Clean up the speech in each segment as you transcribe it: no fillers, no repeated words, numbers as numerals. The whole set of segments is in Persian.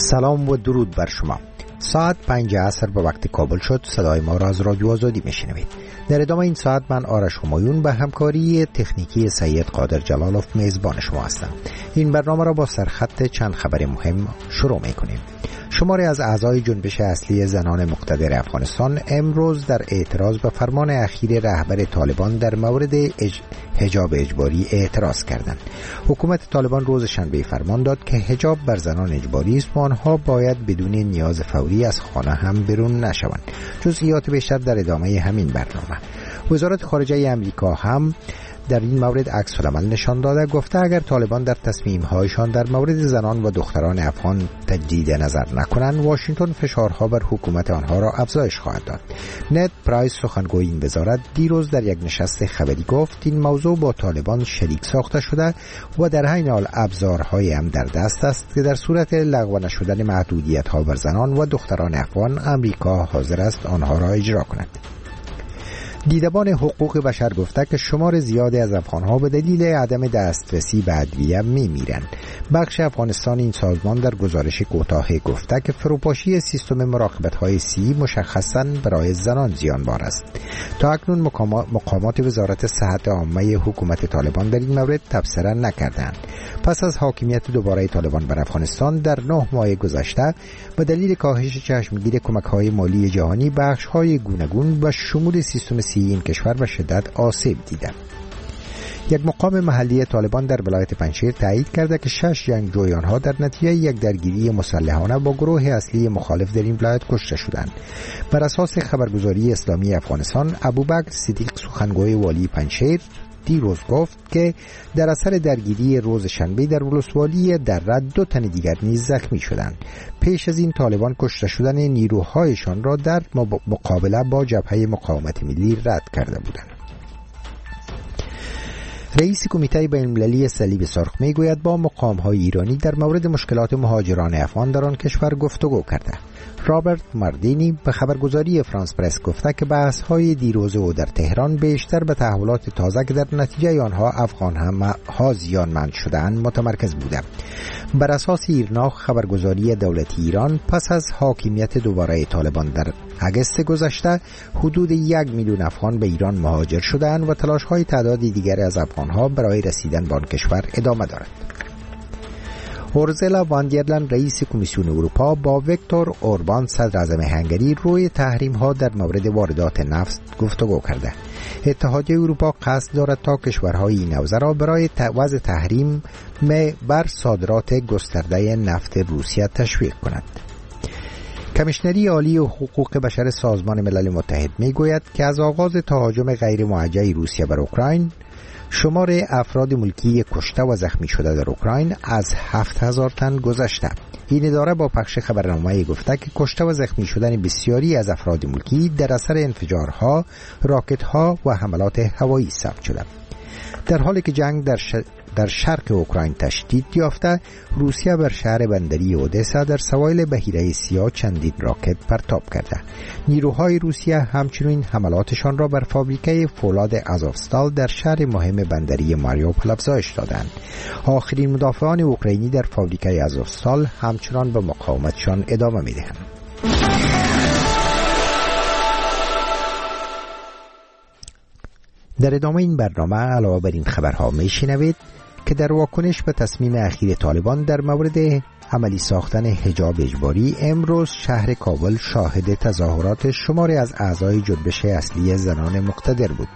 سلام و درود بر شما. ساعت 5 عصر به وقت کابل شد. صدای ما را از رادیو آزادی میشنوید. در ادامه این ساعت من آرش همایون به همکاری تکنیکی سید قادر جلالوف میزبان شما هستم. این برنامه را با سرخط چند خبر مهم شروع میکنیم. شماری از اعضای جنبش اصلی زنان مقتدر افغانستان امروز در اعتراض به فرمان اخیر رهبر طالبان در مورد حجاب اجباری اعتراض کردند. حکومت طالبان روز شنبه فرمان داد که حجاب بر زنان اجباری است و آنها باید بدون نیاز فوری از خانه هم بیرون نشوند. جزئیات بیشتر در ادامه همین برنامه. وزارت خارجه آمریکا هم در این مورد عکس العمل نشان داده، گفته اگر طالبان در تصمیم‌هایشان در مورد زنان و دختران افغان تجدید نظر نکنند، واشنگتن فشارها بر حکومت آنها را افزایش خواهد داد. نت پرایس سخنگوی این وزارت دیروز در یک نشست خبری گفت این موضوع با طالبان شریک ساخته شده و در عین حال ابزارهای هم در دست است که در صورت لغو نشدن محدودیت‌ها بر زنان و دختران افغان آمریکا حاضر است آنها را اجرا کند. دیدبان حقوق بشر گفته که شمار زیادی از افغانها به دلیل عدم دسترسی به ادویه میمیرند. بخش افغانستان این سازمان در گزارش کوتاه گفته که فروپاشی سیستم مراقبت‌های سی مشخصاً برای زنان زیانبار است. تا اکنون مقامات وزارت صحت عامه حکومت طالبان در این مورد تبصره نکردند. پس از حاکمیت دوباره طالبان بر افغانستان در 9 ماه گذشته به دلیل کاهش چشمگیر کمک‌های مالی جهانی، بخش‌های گوناگون و شمول سیستم سی این کشور به شدت آسیب دیدند. یک مقام محلی طالبان در ولایت پنجشیر تایید کرده که 6 جنگجویانها در نتیجه یک درگیری مسلحانه با گروه اصلی مخالف در این ولایت کشته شدند. بر اساس خبرگزاری اسلامی افغانستان، ابوبکر صدیق سخنگوی والی پنجشیر دیروز گفت که در اثر درگیری روز شنبه در ولسوالی دره 2 تن دیگر نیز زخمی شدند. پیش از این طالبان کشته شدن نیروهایشان را در مقابله با جبهه مقاومت ملی رد کرده بودند. رئیس کمیته بین‌المللی صلیب سرخ میگوید با مقام‌های ایرانی در مورد مشکلات مهاجران افغان در آن کشور گفتگو کرده. رابرت ماردینی به خبرگزاری فرانس پرس گفته که بحث‌های دیروز او در تهران بیشتر به تحولات تازه که در نتیجه آنها افغان‌ها زیانمند شده‌اند متمرکز بوده. بر اساس ایرنا، خبرگزاری دولتی ایران، پس از حاکمیت دوباره طالبان در اگست گذشته حدود 1 میلیون افغان به ایران مهاجر شدند و تلاش‌های تعدادی دیگر از افغان‌ها برای رسیدن به آن کشور ادامه دارد. اورزلا وان در لین رئیس کمیسیون اروپا با ویکتور اوربان صدر اعظم هنگری روی تحریم‌ها در مورد واردات نفت گفتگو کرده. اتحادیه اروپا قصد دارد تا کشورهای این حوزه را برای وضع تحریم بر صادرات گسترده نفت روسیه تشویق کند. کمیشنری عالی حقوق بشر سازمان ملل متحد میگوید که از آغاز تهاجم غیر موجه روسیه بر اوکراین، شمار افراد ملکی کشته و زخمی شده در اوکراین از 7000 تن گذشته. این اداره با پخش خبرنامه‌ای گفته که کشته و زخمی شدن بسیاری از افراد ملکی در اثر انفجارها، راکت‌ها و حملات هوایی ثبت شده. در حالی که جنگ در شرق اوکراین تشدید یافته، روسیه بر شهر بندری اودسا در سواحل بحیره سیاه چندین راکت پرتاب کرده. نیروهای روسیه همچنین حملاتشان را بر فابریکه فولاد آزوفستال در شهر مهم بندری ماریوپول افزایش دادند. آخرین مدافعان اوکراینی در فابریکه آزوفستال همچنان به مقاومتشان ادامه می‌دهند. در ادامه این برنامه علاوه بر این خبرها میشنوید که در واکنش به تصمیم اخیر طالبان در مورد عملی ساختن حجاب اجباری، امروز شهر کابل شاهد تظاهرات شماری از اعضای جنبش اصلی زنان مقتدر بود.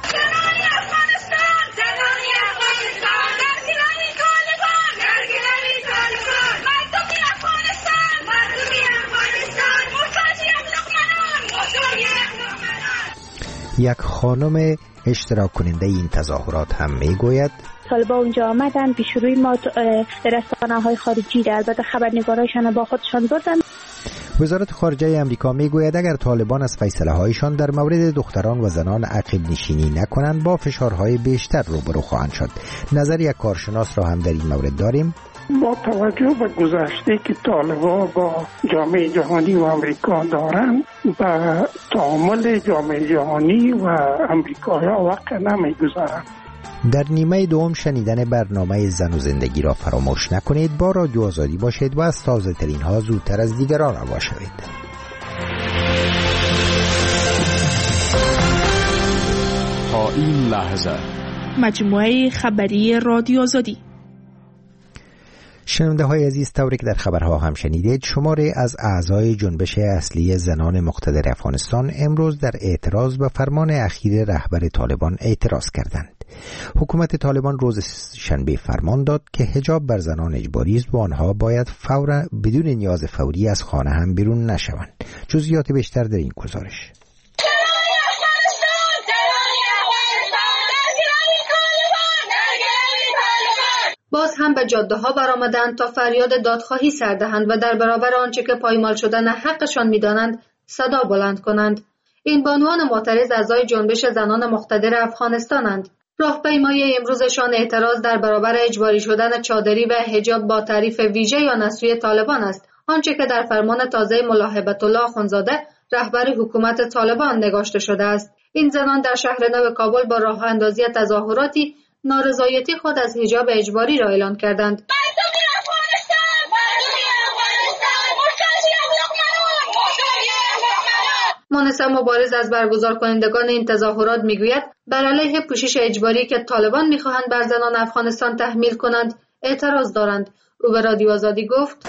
یک خانم اشتراک کننده این تظاهرات هم میگوید طالبان اونجا آمدن پیش روی ما رسانه‌های خارجی در البته خبرنگارایشان با خودشان بردن. وزارت خارجه آمریکا میگوید اگر طالبان از فیصله‌هایشان در مورد دختران و زنان عقب نشینی نکنند با فشارهای بیشتر روبرو خواهند شد. نظر یک کارشناس را هم در این مورد داریم. با توجه به گذشته که طالبان با جامعه جهانی و آمریکا دارند، به تعامل جامعه جهانی و آمریکایی‌ها وقت نمیگذارند. در نیمه دوم شنیدن برنامه زن و زندگی را فراموش نکنید. با رادیو آزادی باشید و از تازه ترین ها زودتر از دیگران آگاه شوید. تا این لحظه مجموعه خبری رادیو آزادی. شنونده های عزیز، طوری که در خبرها هم شنیدید، شماری از اعضای جنبش اصلی زنان مقتدر افغانستان امروز در اعتراض به فرمان اخیر رهبر طالبان اعتراض کردند. حکومت طالبان روز شنبه فرمان داد که حجاب بر زنان اجباری است و آنها باید فورا بدون نیاز فوری از خانه هم بیرون نشوند. جزئیات بیشتر در این گزارش. باز هم به جاده ها برآمدند تا فریاد دادخواهی سر دهند و در برابر آنچه که پایمال شدن حقشان می‌دانند صدا بلند کنند. این بانوان معترض اعضای جنبش زنان مقتدر افغانستانند. راهپیمایی امروزشان اعتراض در برابر اجباری شدن چادری و حجاب با تعریف ویژه یا نسوی طالبان است، آنچه که در فرمان تازه ملا هیبت‌الله آخوندزاده رهبر حکومت طالبان نگاشته شده است. این زنان در شهر نو کابل با راه اندازی تظاهراتی نارضایتی خود از حجاب اجباری را اعلان کردند. مانسه مبارز از برگزار کنندگان این تظاهرات میگوید بر علیه پوشش اجباری که طالبان میخواهند بر زنان افغانستان تحمیل کنند اعتراض دارند. او به رادیو آزادی گفت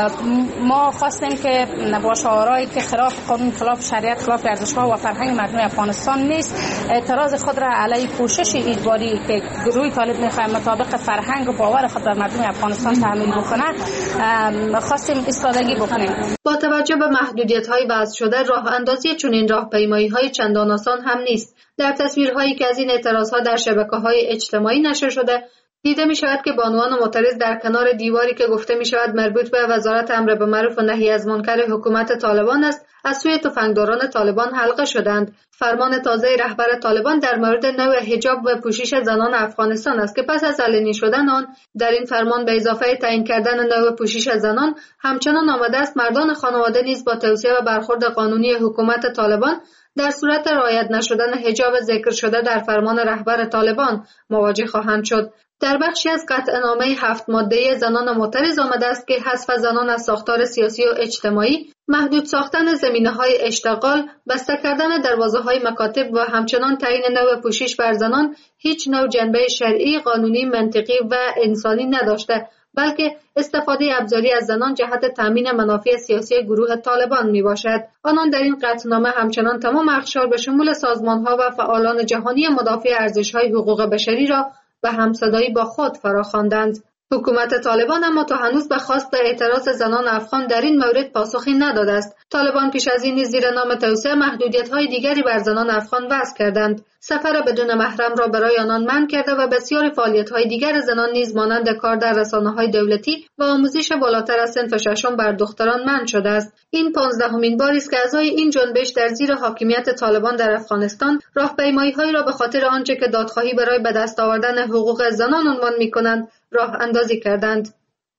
ما خواستیم که با شعارهایی که خلاف قانون، خلاف شریعت، خلاف ارزش‌ها و فرهنگ مردم افغانستان نیست، اعتراض خود را علیه پوشش اجباری که گروه طالب می‌خواد مطابق فرهنگ و باور خود در مردم افغانستان تحمیل بکنه خواستیم ایستادگی بکنیم. با توجه به محدودیت‌های وضع شده راه اندازی چنین راهپیمایی‌های چندان آسان هم نیست. در تصویرهایی که از این اعتراض‌ها در شبکه‌های اجتماعی نشر شده دیده می شود که بانوان معترض در کنار دیواری که گفته می شود مربوط به وزارت امر به معروف و نهی از منکر حکومت طالبان است از سوی تفنگداران طالبان حلقه شدند. فرمان تازه رهبر طالبان در مورد نوع حجاب و پوشش زنان افغانستان است که پس از علنی شدن آن در این فرمان به اضافه تعیین کردن نوع پوشش زنان همچنان آمده است مردان خانواده نیز با توصیه و برخورد قانونی حکومت طالبان در صورت رعایت نشدن حجاب ذکر شده در فرمان رهبر طالبان مواجه خواهند شد. در بخشی از قطعنامه 7 ماده زنان معترض آمده است که حذف زنان از ساختار سیاسی و اجتماعی، محدود ساختن زمینه‌های اشتغال، بسته کردن دروازه‌های مکاتب و همچنان تعیین نوع پوشش بر زنان هیچ نوع جنبه شرعی، قانونی، منطقی و انسانی نداشته، بلکه استفاده ابزاری از زنان جهت تامین منافع سیاسی گروه طالبان میباشد. آنان در این قطعنامه همچنان تمام اقشار به شمول سازمان‌ها و فعالان جهانی مدافع ارزش‌های حقوق بشری را به همصدایی با خود فراخواندند. حکومت طالبان اما تا هنوز به خواست اعتراض زنان افغان در این مورد پاسخی نداده است. طالبان پیش از این زیر نام توسعه محدودیت‌های دیگری بر زنان افغان وضع کردند. سفر بدون محرم را برای آنان منع کرده و بسیاری فعالیت‌های دیگر زنان نیز مانند کار در رسانه‌های دولتی و آموزش بالاتر از صنف ششم بر دختران منع شده است. این 15مین باری است که اعضای این جنبش در زیر حاکمیت طالبان در افغانستان راهپیمایی‌هایی را به خاطر آنچه که دادخواهی برای به دست آوردن حقوق زنان عنوان می‌کنند راه اندازی کردند.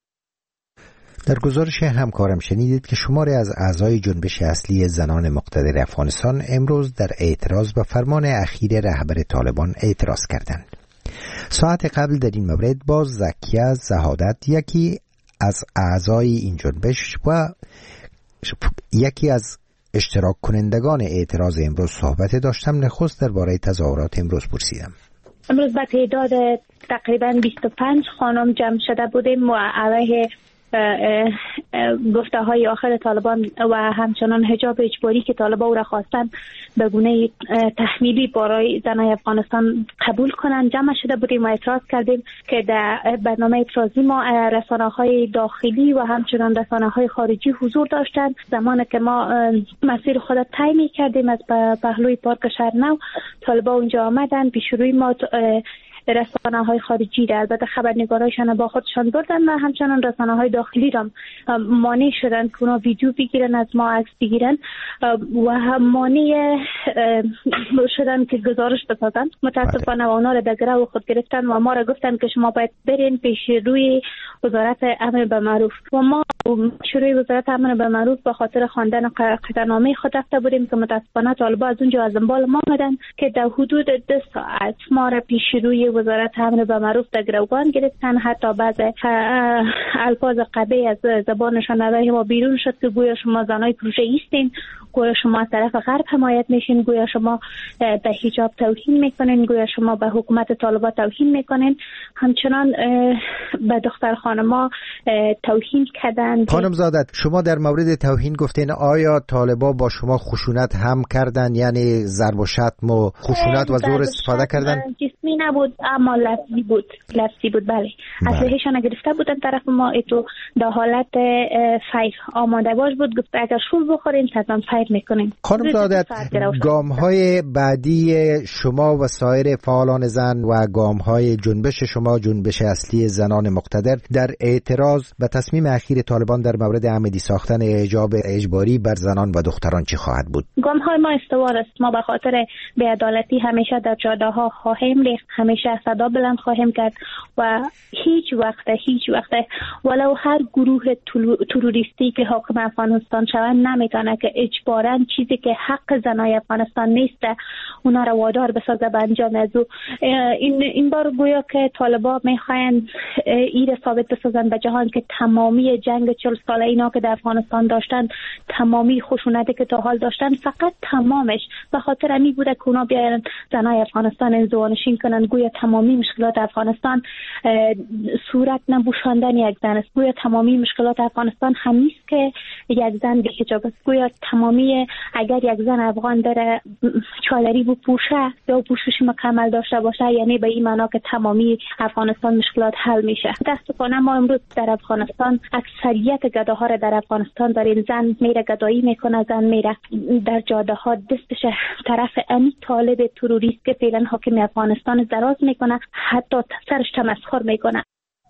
در گزارش همکارم شنیدید که شماری از اعضای جنبش اصلی زنان مقتدر افغانستان امروز در اعتراض به فرمان اخیر رهبر طالبان اعتراض کردند. ساعت قبل در این مورد باز زکیه زهادت، یکی از اعضای این جنبش و یکی از اشتراک کنندگان اعتراض امروز صحبت داشتم. نخست درباره تظاهرات امروز پرسیدم. امروز به تعداد تقریبا 25 خانم جمع شده بودیم و علیه گفته های آخر طالبان و همچنان حجاب اجباری که طالبان او را خواستن به گونه تحمیلی برای زنای افغانستان قبول کنند جمع شده بودیم و اعتراض کردیم که در برنامه اعتراضی ما رسانه‌های داخلی و همچنان رسانه‌های خارجی حضور داشتند. زمانی که ما مسیر خود طی کردیم از پهلوی پارک شهر نو، طالبان اونجا آمدن، پیش روی ما رسانه‌های خارجی را البته خبرنگارایشان با خودشان بردن و همچنان رسانه‌های داخلی را مانع شدن که اونا ویدیو بگیرن، از ما عکس بگیرن و مانع شدن که گزارش بسازن. متاسفانه اونا را در گرو خود گرفتن و ما را گفتن که شما باید برین پیش روی وزارت امر به معروف و ما شروع وزارت امن به معروف به خاطر خواندن قطعنامه خود رفته بودیم که متاسفانه طالبان از اونجا از انبال ما آمدن که در حدود 2 ساعت ما را پیش روی وزارت امن به معروف در گروگان گرفتن. حتی بعض الفاظ قبیح از زبانشان برای ما بیرون شد که گویا شما زنای پروژه ایستین، گویا شما از طرف غرب حمایت میشین، گویا شما به حجاب توهین میکنین، گویا شما به حکومت طالبان توهین میکنین. همچنان به دختر خانما توهین کردن. خانم زادت، شما در مورد توهین گفتین، آیا طالبان با شما خشونت هم کردن؟ یعنی ضرب و شتم و خشونت و زور استفاده کردن؟ جسمی نبود اما لفظی بود. بله. اسلحه‌شان گرفته بودن طرف ما، ایتو در حالت فیر آماده باش بود، گفت اگر شور بخورین تازه فیر میکنین. خانم زادت، گام‌های بعدی شما و سایر فعالان زن و گام‌های جنبش شما، جنبش اصلی زنان مقتدر، در اعتراض به تصمیم اخیر طالبان در مورد عمدی ساختن حجاب اجباری بر زنان و دختران چی خواهد بود؟ گام‌های ما استوار است. ما به خاطر بی‌عدالتی همیشه در جاده‌ها خواهیم ریخت، همیشه صدا بلند خواهیم کرد و هیچ وقت ولو هر گروه تروریستی که حاکم افغانستان شود نمیتونه که اجباراً چیزی که حق زنای افغانستان نیست اونا رو وادار بسازه به انجام از او. این بار گویا که طالبان میخواین این ثابت بسازن به جهان که تمامی جنگ 40 ساله اینا که در افغانستان داشتن، تمامی خشونتی که تا حال داشتن، فقط تمامش به خاطر امی بوده که اونا بیاین زنای افغانستان انزوانشین کنن. گویا تمامی مشکلات افغانستان صورت نبوشاندن یک زن است. گویا تمامی مشکلات افغانستان هم نیست که یک زن به حجاب است. گویا تمامی اگر یک زن افغان داره چادری بپوشه یا پوشش مکمل داشته باشه، یعنی به این معنا که تمامی افغانستان مشکلات حل میشه. متاسفانه ما امروز در افغانستان اکثریت گداها را در افغانستان داریم. زن میره گدایی میکنه، زن میره در جاده ها دستش طرف امی طالب تروریست که فعلا حاکم افغانستان دراز میکنه، حتی سرش تمسخر میکنه.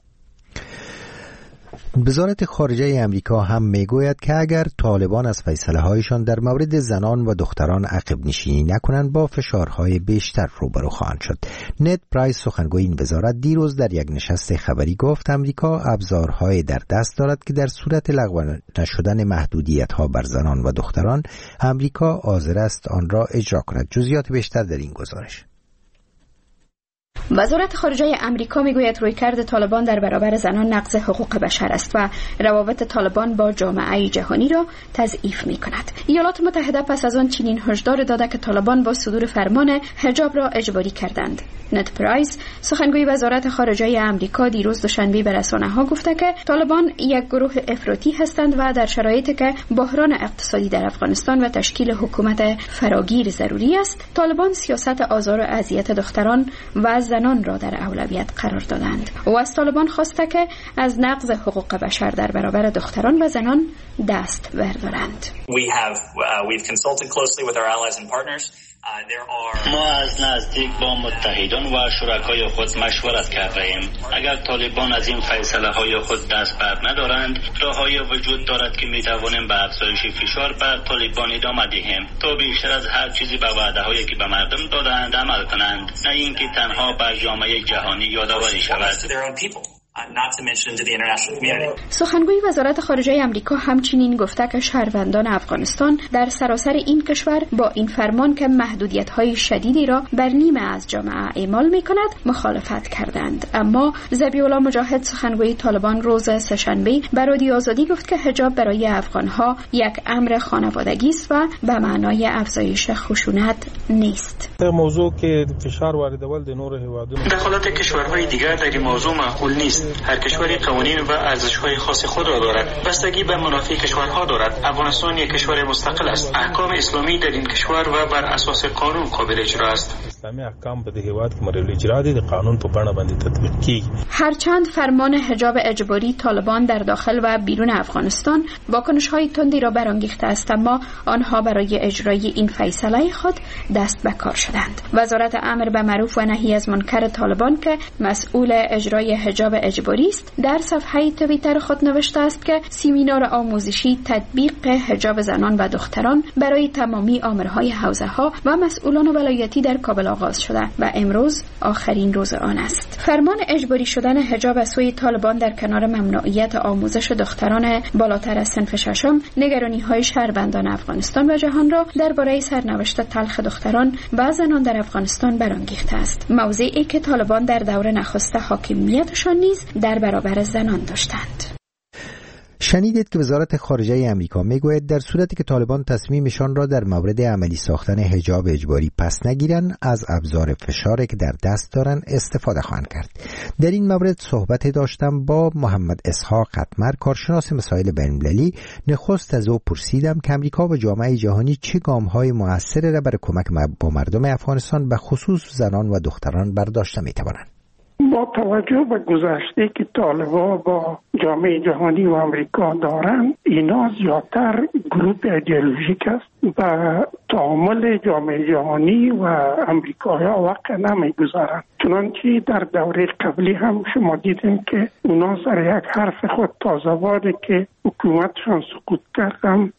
وزارت خارجه امریکا هم میگوید که اگر طالبان از فیصله هایشان در مورد زنان و دختران عقب نشینی نکنند با فشارهای بیشتر روبرو خواهند شد. نت پرایس، سخنگوی این وزارت، دیروز در یک نشست خبری گفت امریکا ابزارهای در دست دارد که در صورت لغو نشدن محدودیت‌ها بر زنان و دختران امریکا حاضر است آن را اجرا کند. جزئیات بیشتر در این گزارش. وزارت خارجه امریکا میگوید رویکرد طالبان در برابر زنان نقض حقوق بشر است و روابط طالبان با جامعه جهانی را تضعیف می‌کند. ایالات متحده پس از آن چنین هشدار داده که طالبان با صدور فرمان حجاب را اجباری کردند. نت پرایس، سخنگوی وزارت خارجه امریکا، دیروز دوشنبه به رسانه‌ها گفته که طالبان یک گروه افراطی هستند و در شرایطی که بحران اقتصادی در افغانستان و تشکیل حکومت فراگیر ضروری است، طالبان سیاست آزار و اذیت دختران و زنان را در اولویت قرار دادند. او از طالبان خواسته که از نقض حقوق بشر در برابر دختران و زنان دست بردارند. We've consulted closely with our allies and partners. ما از نزدیک با متحدان و شرکای خود مشورت کردیم. اگر طالبان از این فیصله های خود دست بر ندارند، راه‌های وجود دارد که می توانیم به افزایش فشار بر طالبان ادامه دهیم تا بیشتر از هر چیزی به وعده هایی که به مردم دادند عمل کنند، نه اینکه تنها بر جامعه جهانی یادآوری شود. سخنگوی وزارت خارجه امریکا همچنین گفته که شهروندان افغانستان در سراسر این کشور با این فرمان که محدودیت‌های شدیدی را بر نیمه از جامعه اعمال می‌کند مخالفت کردند. اما ذبیح الله مجاهد، سخنگوی طالبان، روز سه‌شنبه به رادیو آزادی گفت که حجاب برای افغان‌ها یک امر خانوادگی است و به معنای افزایش خشونت نیست. موضوع که فشار واردول د نور هیوادونو دخالت کشورهای دیگر در این موضوع معقول نیست. هر کشوری قوانین و ارزش‌های خاص خود را دارد. بستگی به منافع کشورها دارد. افغانستان یک کشور مستقل است. احکام اسلامی در این کشور و بر اساس قانون قابل اجرا است. اسلامی احکام په دې هیواد کې مورل اجرا دي، د قانون په بڼه باندې تطبیق کیږي. هرچند فرمان حجاب اجباری طالبان در داخل و بیرون افغانستان واکنش‌های تندی را برانگیخته است، اما آنها برای اجرای این فیصله خود دست به کار شدند. وزارت امر به معروف و نهی از منکر طالبان که مسئول اجرای حجاب اجباری است در صفحه توییتر خود نوشته است که سمینار آموزشی تطبیق حجاب زنان و دختران برای تمامی آمرهای حوزه‌ها و مسئولان ولایتی در کابل آغاز شده و امروز آخرین روز آن است. فرمان اجباری شدن حجاب از سوی طالبان در کنار ممنوعیت آموزش دختران بالاتر از صنف ششم نگرانی‌های شهروندان افغانستان و جهان را درباره سرنوشت تلخ دختران و زنان در افغانستان برانگیخته است. موضعی که طالبان در دور نخست حاکمیتشان نیز در برابر زنان داشتند. شنیدید که وزارت خارجه امریکا میگوید در صورتی که طالبان تصمیمشان را در مورد عملی ساختن حجاب اجباری پس نگیرند از ابزار فشاری که در دست دارند استفاده خواهند کرد. در این مورد صحبت داشتم با محمد اسحاق قطمر، کارشناس مسائل بین‌المللی. نخست از او پرسیدم که امریکا و جامعه جهانی چه گام‌های مؤثری را برای کمک با مردم افغانستان به خصوص زنان و دختران برداشته می‌توانند. با توجه به گذشته که طالبان با جامعه جهانی و امریکا دارند، اینا زیادتر گروپ ایدئولوژیک است و تعامل جامعه جهانی و امریکایا وقت نمیگذارند. چنانچه در دوره قبلی هم شما دیدین که اونا سر یک حرف خود تازه‌واره که حکومتشان سقوط کردن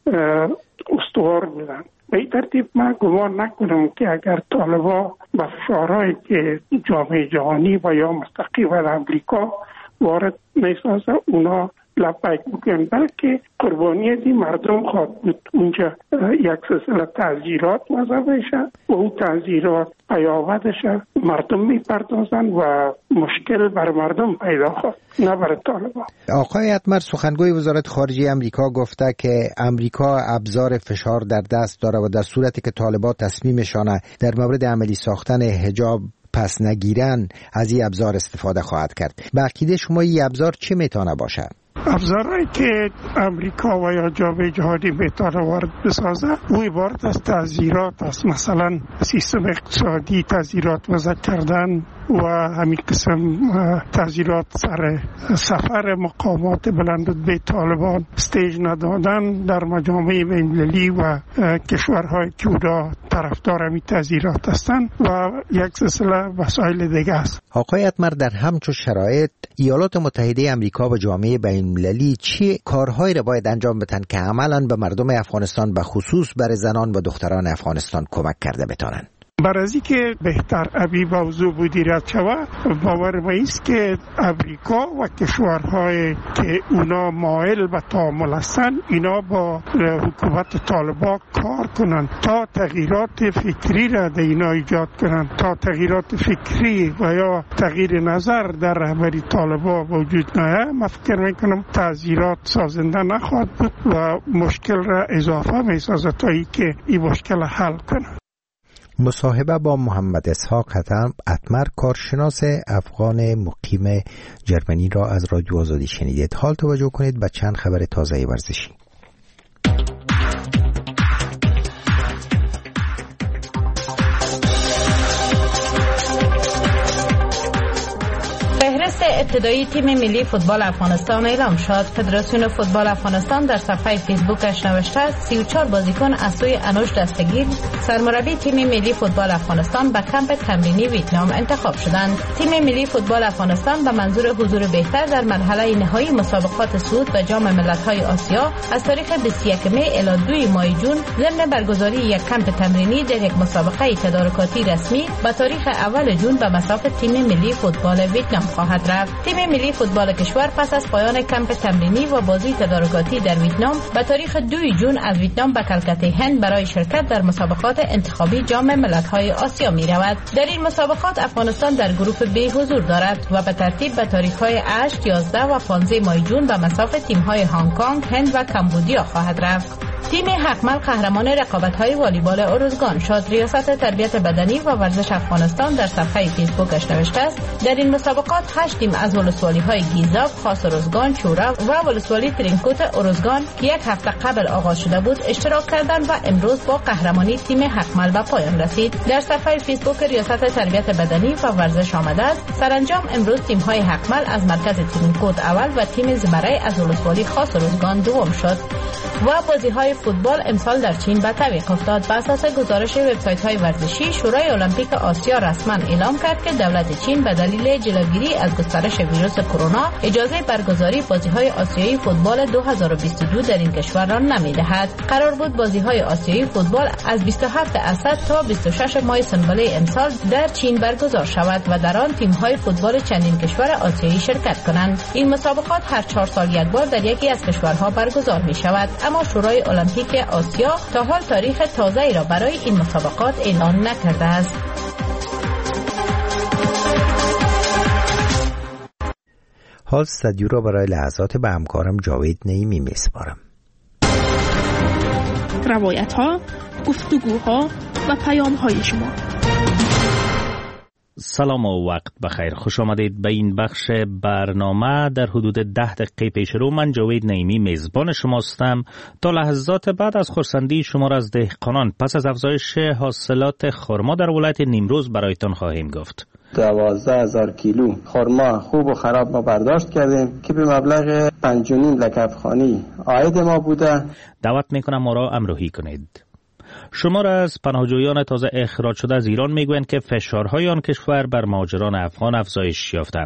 استوار بودند. به این ترتیب من گمان نکنم که اگر طالبان به فشارهایی که جامعه جهانی و یا مستقیما امریکا وارد میسازه اونا لبیک بگن، بلکه قربانیت مردم خواهد بود. اونجا یک سلسله تعزیرات وضع بشه و اون تعزیرات پیاوردش مردم میپردازن و مشکل بر مردم پیدا خواهد، نه بر طالبان. آقای قطمر، سخنگوی وزارت خارجه امریکا گفته که امریکا ابزار فشار در دست داره و در صورتی که طالبان تصمیمشان در مورد عملی ساختن حجاب پس نگیرن از این ابزار استفاده خواهد کرد. به عقیده شما این ابزار چه میتونه باشه؟ ابزارهایی که امریکا و یا جامعه جهانی میتونه وارد بسازه او عبارت از تعزیرات است. مثلا سیستم اقتصادی تعزیرات وضع کردن و همین قسم تعزیرات سر سفر مقامات بلندرتبه طالبان استیج ندادن در مجامع بین‌المللی و کشورهای که اونا طرفدار همین تعزیرات هستند و یک سلسله وسایل دیگه است. آقای قطمر، در همچون شرایط ایالات متحده امریکا و جامعه بین‌المللی چه کارهایی را باید انجام بدن که عملاً به مردم افغانستان به خصوص برای زنان و دختران افغانستان کمک کرده بتانن؟ برای از اینکه بهتر ابی موضوع مدیریت شود، باور ما است که امریکا و کشورهای که اونا مایل به تعامل هستند اینا با حکومت طالبان کار کنند تا تغییرات فکری را در اینا ایجاد کنند. تا تغییرات فکری و یا تغییر نظر در رهبری طالبان وجود نیاید، من فکر میکنم تعزیرات سازنده نخواهد بود و مشکل را اضافه میسازد تا اینکه این مشکل حل کنه. مصاحبه با محمد اسحاق قطمر، کارشناس افغان مقیم جرمنی را از رادیو آزادی شنیدید. حال توجه کنید به چند خبر تازه ورزشی. فهرست ابتدایی تیم ملی فوتبال افغانستان اعلام شد. فدراسیون فوتبال افغانستان در صفحه فیسبوکش نوشته است 34 بازیکن از سوی انوش دستگیر، سرمربی تیم ملی فوتبال افغانستان، به کمپ تمرینی ویتنام انتخاب شدند. تیم ملی فوتبال افغانستان به منظور حضور بهتر در مرحله نهایی مسابقات صعود به جام ملت‌های آسیا از تاریخ 21 می الی 2 ماه جون ضمن برگزاری یک کمپ تمرینی در یک مسابقه تدارکاتی رسمی به تاریخ اول جون به مصاف تیم ملی فوتبال ویتنام خواهد رفت. تیم ملی فوتبال کشور پس از پایان کمپ تمرینی و بازی تدارکاتی در ویتنام به تاریخ 2 جون از ویتنام به کلکته هند برای شرکت در مسابقات انتخابی جام ملت‌های آسیا می رود. در این مسابقات افغانستان در گروه B حضور دارد و به ترتیب به تاریخ‌های 8، 11 و 15 ماه جون به مصاف تیم‌های هنگ کنگ، هند و کمبودیا خواهد رفت. تیم حقمل قهرمان رقابت‌های والیبال ارزگان شد. ریاست تربیت بدنی و ورزش افغانستان در صفحه فیسبوکش نوشته است در این مسابقات 8 تیم از ولسوالی‌های گیزاب، خاص ارزگان، چورا و ولسوالی ترینکوت ارزگان که یک هفته قبل آغاز شده بود اشتراک کردند و امروز با قهرمانی تیم حقمل به پایان رسید. در صفحه فیسبوک ریاست تربیت بدنی و ورزش آمده است سرانجام امروز تیم‌های حقمل از مرکز ترینکوت اول و تیم زمره از ولسوالی خاص ارزگان دوم شد. و بازی‌های فوتبال امسال در چین به تعویق افتاد. بر اساس گزارش وبسایت‌های ورزشی، شورای المپیک آسیا رسما اعلام کرد که دولت چین به دلیل جلوگیری از گسترش ویروس کرونا اجازه برگزاری بازی‌های آسیایی فوتبال 2022 در این کشور را نمی‌دهد. قرار بود بازی‌های آسیایی فوتبال از 27 اسد تا 26 ماه سنبله امسال در چین برگزار شود و در آن تیم‌های فوتبال چندین کشور آسیایی شرکت کنند. این مسابقات هر 4 سال یک بار در یکی از کشورها برگزار می‌شود، اما شورای المپیک آسیا تا حال تاریخ تازه‌ای را برای این مسابقات اعلام نکرده است. حال استودیو را برای لحظات به همکارم جاوید نعیمی میسپارم. روایت‌ها، گفتگوها و پیام‌های شما. سلام و وقت بخیر. خوش آمدید به این بخش برنامه. در حدود 10 دقیقه پیش رو من جاوید نعیمی میزبان شماستم تا لحظات بعد از خرسندی شما را از دهقانان پس از افزایش حاصلات خرما در ولایت نیمروز برایتان خواهیم گفت. 12,000 کیلو خرما خوب و خراب ما برداشت کردیم که به مبلغ 5.5 لک افغانی عاید ما بوده. دعوت میکنم ما را همراهی کنید. شمار از پناهجویان تازه اخراج شده از ایران میگویند که فشارهای آن کشور بر مهاجران افغان افزایش یافته.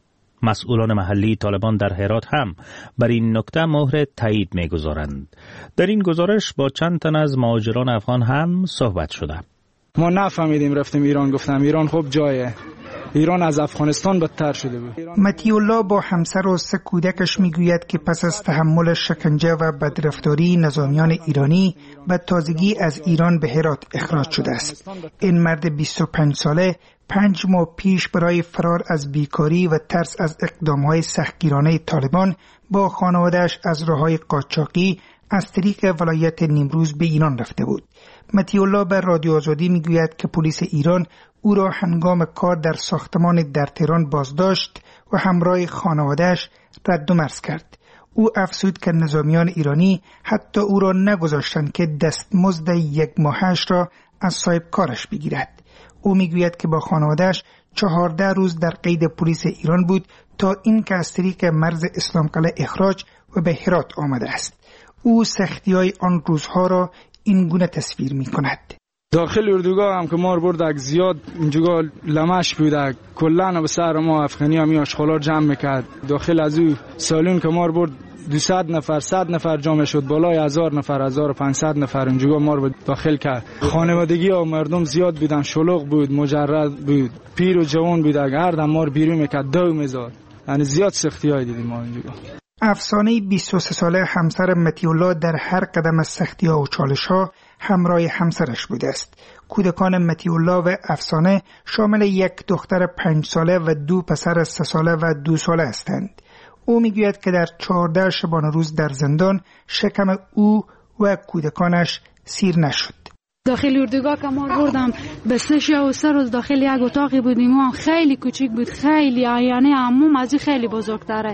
مسئولان محلی طالبان در هرات هم بر این نکته مهر تایید میگذارند. در این گزارش با چند تن از مهاجران افغان هم صحبت شده. ما نفهمیدیم، رفتیم ایران، گفتم ایران خوب جایه. ایران از افغانستان بدتر شده بود. متی الله با همسر و 3 کودکش میگوید که پس از تحمل شکنجه و بدرفتاری نظامیان ایرانی به تازگی از ایران به هرات اخراج شده است. این مرد 25 ساله 5 ماه پیش برای فرار از بیکاری و ترس از اقدامهای سختگیرانه طالبان با خانواده‌اش از راههای قاچاقی از طریق ولایت نیمروز به ایران رفته بود. متی الله به رادیو آزادی میگوید که پلیس ایران او را هنگام کار در ساختمان در تهران بازداشت و همراه خانواده‌اش رد و مرز کرد. او افزود که نظامیان ایرانی حتی او را نگذاشتند که دستمزد 1 ماهش را از صاحب کارش بگیرد. او میگوید که با خانواده‌اش 14 روز در قید پلیس ایران بود تا اینکه از طریق مرز اسلام قلعه اخراج و به هرات آمده است. او سختی‌های آن روزها را این گونه تصویر می‌کند. داخل اردوگاه هم که ما رو بردک زیاد اینجا لمش بودک، کلن به سر ما افغانی هم آشغالا جمع میکرد. داخل از او سالون که ما رو برد 200 نفر 100 نفر جمع شد، بالای 1000 نفر 1500 نفر اینجا ما رو داخل کرد. خانوادگی ها مردم زیاد بودن، شلوغ بود، مجرد بود، پیر و جوان بودن، هر دم ما رو بیرون میکرد، دو میذارد. یعنی زیاد سختی‌های دیدیم ما اینجا. افسانه 23 ساله همسر متی الله در هر قدم از سختی‌ها و چالش‌ها همراه همسرش بوده است. کودکان متی الله و افسانه شامل 1 دختر 5 ساله و 2 پسر 3 ساله و 2 ساله هستند. او میگوید که در 14 شبانه روز در زندان شکم او و کودکانش سیر نشد. داخل اردوگاه که ما بردم به 3 روز داخل یک اتاقی بودیم، هم خیلی کوچیک بود، خیلی یعنی عموم از خیلی بزرگتره.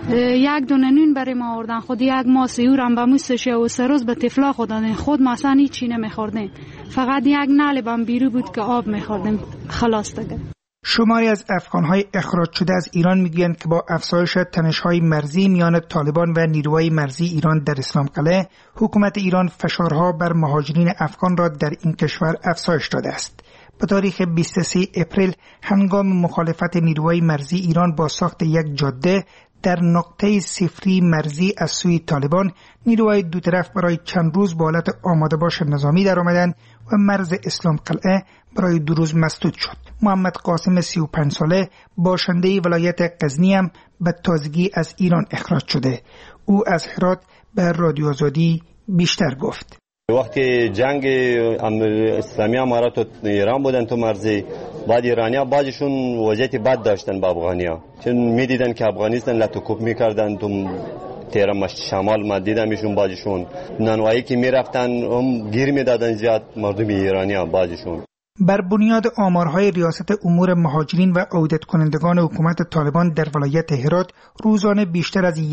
1 دونه نون برای ما آوردن، خود 1 ماه سیورم به مو 3 روز به طفلا خودن، خود مثلا هیچی نمیخوردیم، فقط 1 نعل بم بیرو بود که آب میخوردیم، خلاص دیگه. شماری از افغان‌های اخراج شده از ایران میگویند که با افزایش تنش‌های مرزی میان طالبان و نیروهای مرزی ایران در اسلام قلعه، حکومت ایران فشارها بر مهاجرین افغان را در این کشور افزایش داده است. به تاریخ 23 اپریل هنگام مخالفت نیروهای مرزی ایران با ساخت 1 جاده در نقطه صفری مرزی از سوی طالبان، نیروهای دو طرف برای چند روز به حالت آماده باش نظامی در آمدند و مرز اسلام قلعه برای 2 روز مسدود شد. محمد قاسم 35 ساله باشنده ولایت غزنی هم به تازگی از ایران اخراج شده. او از هرات به رادیو آزادی بیشتر گفت. وقتی جنگ اسلامی امارات و ایران بودن تو مرزی، بعد ایرانی‌ها بعضیشون وضعیت بد داشتن با افغانی‌ها، چون می‌دیدن که افغانستان لطوکوب می‌کردن تو تهران شمال، ما دیدمشون بعضیشون نانوایی که می‌رفتن هم گیر می‌دادن زیاد مردم ایرانی‌ها بعضیشون. بر بنیاد آمارهای ریاست امور مهاجرین و عودت کنندگان حکومت طالبان در ولایت هرات، روزانه بیشتر از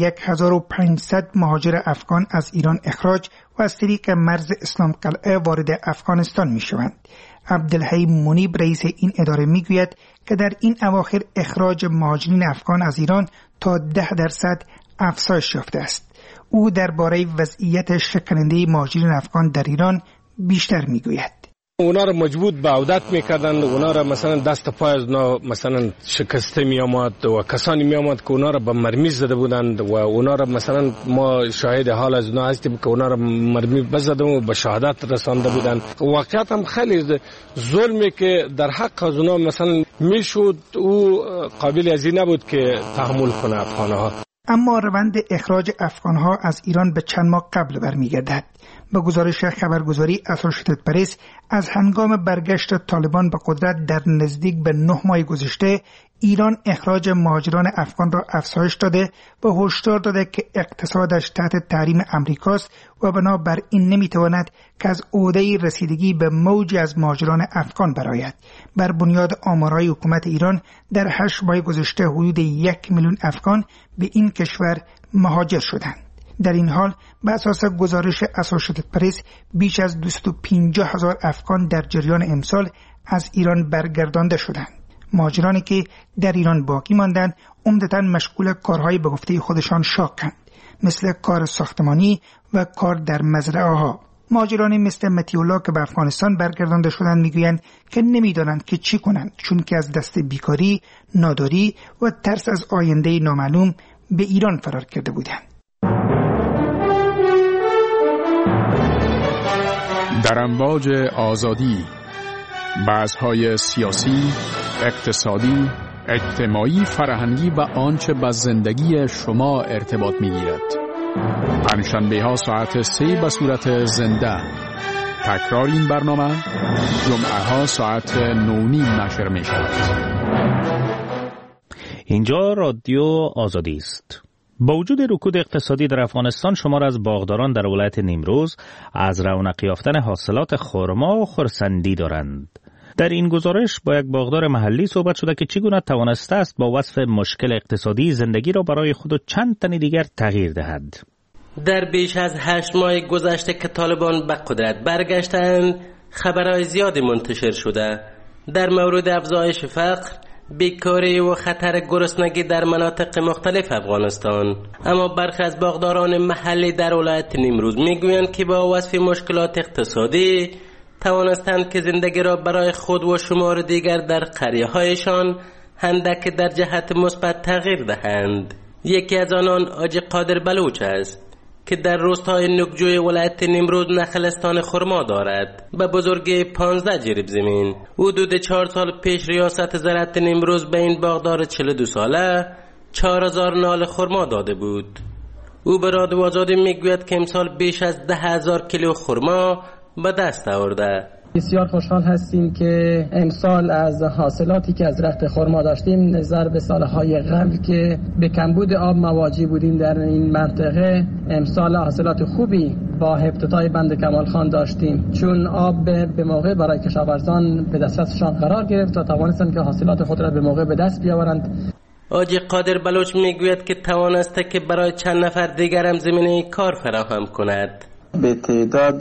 1500 مهاجر افغان از ایران اخراج و از طریق مرز اسلام قلعه وارد افغانستان می شوند. عبدالحی منیب رئیس این اداره می گوید که در این اواخر اخراج مهاجرین افغان از ایران تا 10% افزایش یافته است. او درباره وضعیت شکننده مهاجرین افغان در ایران بیشتر میگوید. اونا را مجبور به عودت میکردند، اونا را مثلا دست پای از اونا مثلا شکسته میامد و کسانی میامد که اونا را به مرمی زده بودند و اونا را مثلا ما شاهد حال از اونا هستیم که اونا را مرمی بزده و به شهادت رسانده بودند. واقعیت هم خیلی ظلمی که در حق از اونا مثلا میشد او قابل از این نبود که تحمل کنه افغانها. اما روند اخراج افغانها از ایران به چند ماه قبل برمیگردد. به گزارش خبرگزاری اسوشیتد پرس، از هنگام برگشت طالبان به قدرت در نزدیک به 9 ماه گذشته، ایران اخراج مهاجران افغان را افزایش داده و هشدار داده که اقتصادش تحت تحریم امریکاست و بنابر این نمیتواند که از عهده رسیدگی به موجی از مهاجران افغان برآید. بر بنیاد آمارهای حکومت ایران در 8 ماه گذشته حدود 1 میلیون افغان به این کشور مهاجر شدند. در این حال به اساس گزارش اسوشیتد پرس، بیش از 250,000 افغان در جریان امسال از ایران برگردانده شدند. مهاجرانی که در ایران باقی ماندند عمدتاً مشغول کارهای به گفته خودشان شاقند، مثل کار ساختمانی و کار در مزرعه ها. مهاجرانی مثل متیولا که به افغانستان برگردانده شدند میگویند که نمیدانند که چی کنند، چون که از دست بیکاری، ناداری و ترس از آینده نامعلوم به ایران فرار کرده بودند. در امواج آزادی، بحث‌های سیاسی، اقتصادی، اجتماعی، فرهنگی و آنچه با زندگی شما ارتباط می‌گیرد. پنجشنبه‌ها ساعت 3 به صورت زنده. تکرار این برنامه جمعه‌ها ساعت 9:30 نشر می‌شود. اینجا رادیو آزادی است. با وجود رکود اقتصادی در افغانستان، شمار از باغداران در ولایت نیمروز از رونق یافتن حاصلات خرما خرسندی دارند. در این گزارش با یک باغدار محلی صحبت شده که چگونه توانسته است با وصف مشکل اقتصادی زندگی را برای خود و چند تن دیگر تغییر دهد. در بیش از 8 ماه گذشته که طالبان به قدرت برگشتند، خبرهای زیادی منتشر شده در مورد افزایش فقر، بیکاری و خطر گرسنگی در مناطق مختلف افغانستان. اما برخی از باغداران محلی در ولایت نیمروز میگویند که با وصف مشکلات اقتصادی توانستند که زندگی را برای خود و شمار دیگر در قریه‌هایشان اندک در جهت مثبت تغییر دهند. یکی از آنان حاجی قادر بلوچ است که در روستای نکجوی ولایت نیمروز نخلستان خرما دارد به بزرگی 15 جریب زمین. حدود 4 سال پیش ریاست زراعت نیمروز به این باغدار 42 ساله 4000 نال خرما داده بود. او به رادیو آزادی میگوید که امسال بیش از 10,000 کیلو خرما به دست آورده. بسیار خوشحال هستیم که امسال از حاصلاتی که از درخت خرما داشتیم نظر به سالهای قبل که به کمبود آب مواجه بودیم در این منطقه، امسال حاصلات خوبی با افتتاح بند کمال خان داشتیم، چون آب به موقع برای کشاورزان به دسترسشان قرار گرفت و توانستند که حاصلات خود را به موقع به دست بیاورند. حاجی قادر بلوچ میگوید که توانسته که برای چند نفر دیگر هم زمینه کار فراهم کند. به تعداد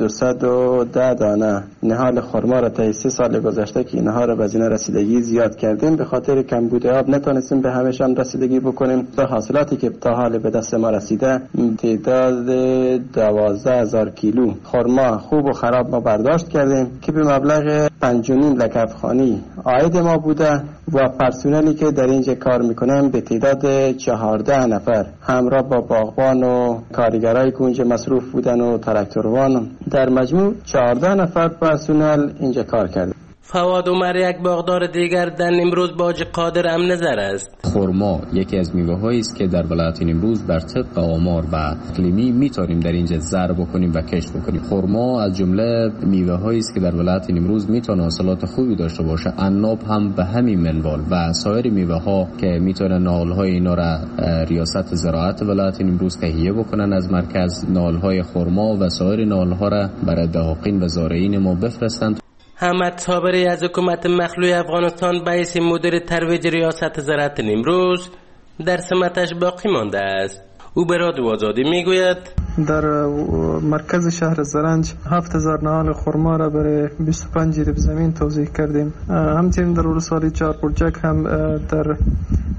210 دانه نهال خرما را تا 3 سال گذشته که اینها را به زینه رسیدگی زیاد کردیم، به خاطر کمبود آب نتونستیم به همه‌شان رسیدگی بکنیم. حاصلاتی که تا حال به دست ما رسیده تعداد 12,000 کیلو خرما خوب و خراب ما برداشت کردیم که به مبلغ 5.5 لک افغانی عاید ما بوده و پرسنلی که در اینجا کار میکنیم به تعداد 14 نفر همراه با باغبان و کارگرای که اونجا مصروف بودن و تراکتوروان، در مجموع 14 نفر پرسنل اینجا کار کرده. فواد عمر یک باغدار دیگر در نیمروز با حاجی قادر هم نظر است. خرما یکی از میوه‌هایی است که در ولایت نیمروز بر طبق آمار و اقلیمی میتونیم در اینجا زرع بکنیم و کشت بکنیم. خرما از جمله میوه‌هایی است که در ولایت نیمروز میتونه حاصلات خوبی داشته باشه. عناب هم به همین منوال و سایر میوه‌ها که میتونه نال‌های اینا را ریاست زراعت ولایت نیمروز تهیه بکنن از مرکز، نال‌های خرما و سایر نال‌ها را برای دهاقین و زارعین ما بفرستند. حمد صابری از حکومت مخلوع افغانستان به حیث مدیر ترویج ریاست زراعت نیمروز در سمتش باقی مانده است. او به رادیو آزادی میگوید در مرکز شهر زرنج 7,000 نهال خرما را برای 25 جریب زمین توزیع کردیم. همچنین در ولسوالی چهار پرچک هم در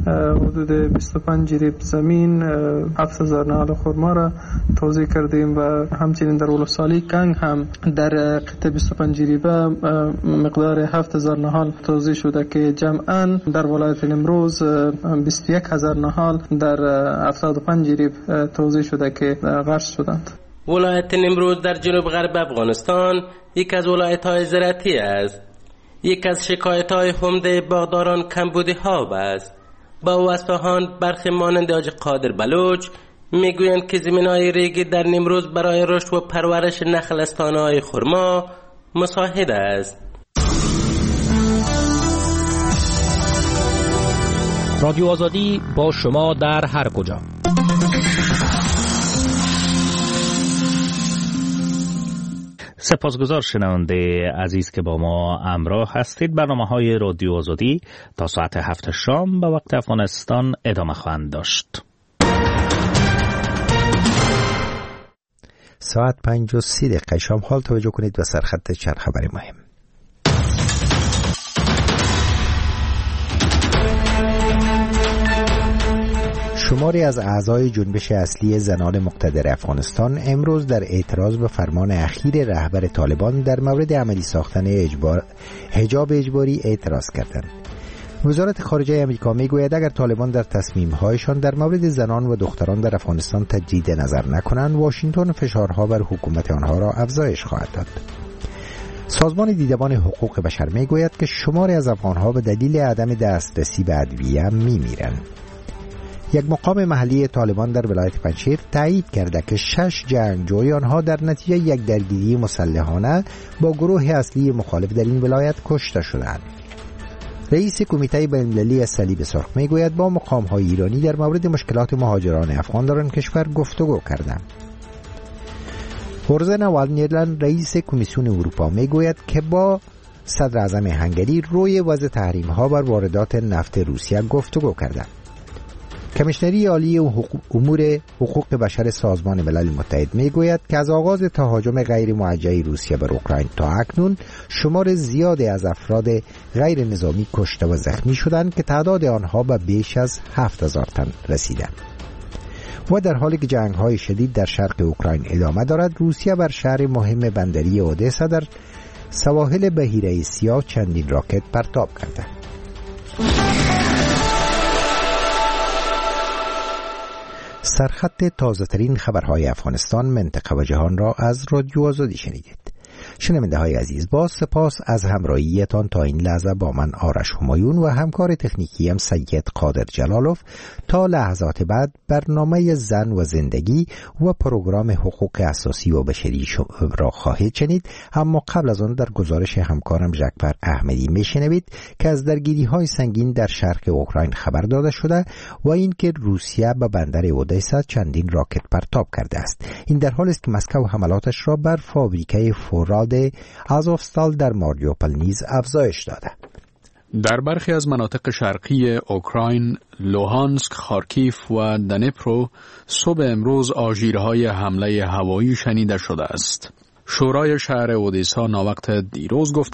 حدود 25 جریب زمین، 7000 نهال خرما را توزیع کردیم و همچنین در ولسوالی کنگ هم در قطعه 25 جریبه مقدار 7000 نهال توزیع شده که جمعاً در ولایت نیمروز 21000 نهال در 75 جریب توزیع شده که غرس شدند. ولایت نیمروز در جنوب غرب افغانستان یک از ولایت‌های زراعتی است. یک از شکایت‌های عمده باغداران کمبودی ها است. با واسطهان برخی مانند حاج قادر بلوچ میگویند که زمین‌های ریگی در نیمروز برای رشد و پرورش نخلستان‌های خرما مساعد است. رادیو آزادی با شما در هر کجا. سپاسگزار شنونده عزیز که با ما همراه هستید. برنامه‌های رادیو آزادی تا ساعت 7 شام به وقت افغانستان ادامه خواهند داشت. ساعت 5:30 شام حال توجه کنید به سرخط چند خبر مهم. شماری از اعضای جنبش اصلی زنان مقتدر افغانستان امروز در اعتراض به فرمان اخیر رهبر طالبان در مورد عملی ساختن حجاب اجباری اعتراض کردند. وزارت خارجه آمریکا میگوید اگر طالبان در تصمیم‌هایشان در مورد زنان و دختران در افغانستان تجدید نظر نکنند، واشنگتن فشارها بر حکومت آنها را افزایش خواهد داد. سازمان دیدبان حقوق بشر میگوید که شماری از افغانها به دلیل عدم دسترسی به ادویه میمیرند. یک مقام محلی طالبان در ولایت پنجشیر تایید کرده که 6 جنگجوی آنها در نتیجه یک درگیری مسلحانه با گروه اصلی مخالف در این ولایت کشته شدند. رئیس کمیته بین‌المللی صلیب سرخ میگوید با مقام‌های ایرانی در مورد مشکلات مهاجران افغان در آن کشور گفتگو کردند. هورزن والنیرلند رئیس کمیسیون اروپا میگوید که با صدر اعظم هنگری روی وضع تحریم‌ها بر واردات نفت روسیه گفتگو کردند. کمیشنری عالی امور حقوق بشر سازمان ملل متحد میگوید که از آغاز تهاجم غیر موجه روسیه بر اوکراین تا اکنون شمار زیادی از افراد غیر نظامی کشته و زخمی شدند که تعداد آنها به بیش از 7000 تن رسیده. و در حالی که جنگ‌های شدید در شرق اوکراین ادامه دارد، روسیه بر شهر مهم بندری اودسا در سواحل بحیره سیاه چندین راکت پرتاب کرده. سرخط تازه‌ترین خبرهای افغانستان، منطقه و جهان را از رادیو آزادی شنیدید. شنونده های عزیز، با سپاس از همراهیتان تا این لحظه با من آرش همایون و همکار تکنیکیم سید قادر جلالوف. تا لحظات بعد برنامه زن و زندگی و پروگرام حقوق اساسی و بشری را خواهید شنید، اما قبل از آن در گزارش همکارم جعفر احمدی میشنوید که از درگیری های سنگین در شرق اوکراین خبر داده شده و اینکه روسیه به بندر اودسا چندین راکت پرتاب کرده است. این در حالی است که مسکو حملاتش را بر فابریکه فوراد آزوفستال در ماریوپول نیز افزایش داده. در برخی از مناطق شرقی اوکراین، لوهانسک، خارکیف و دنیپرو صبح امروز آژیرهای حمله هوایی شنیده شده است. شورای شهر اودسا ناوقت دیروز گفت